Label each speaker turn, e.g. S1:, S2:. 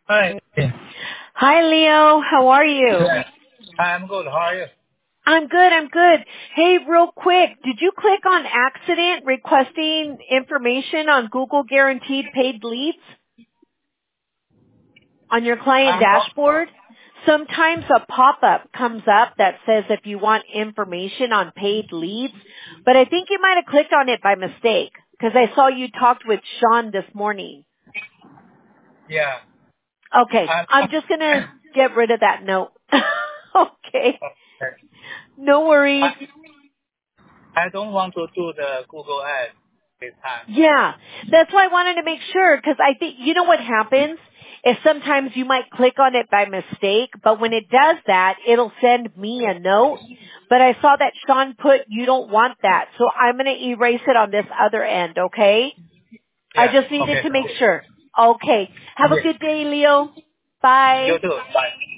S1: Hi.
S2: Hi, Leo. How are you?
S1: Yeah. I'm good. How are you?
S2: I'm good. I'm good. Hey, real quick, did you click on accident requesting information on Google Guaranteed Paid Leads on your client
S1: I'm
S2: dashboard? Sometimes a pop-up comes up that says if you want information on paid leads, but I think you might have clicked on it by mistake because I saw you talked with Sean this morning.
S1: yeah.
S2: Okay,
S1: I'm
S2: I'm just going to get rid of that note. Okay,
S1: okay.
S2: no worries.
S1: I I don't want to do the Google ad this time.
S2: Yeah, that's why I wanted to make sure because I think, you know what happens is sometimes you might click on it by mistake, but when it does that, it'll send me a note. But I saw that Sean put, you don't want that. So I'm going to erase it on this other end, okay? I
S1: Yeah.
S2: just needed
S1: Okay.
S2: to make sure. Okay. Have a
S1: Yeah.
S2: good day, Leo.
S1: You
S2: Bye.
S1: too. Bye.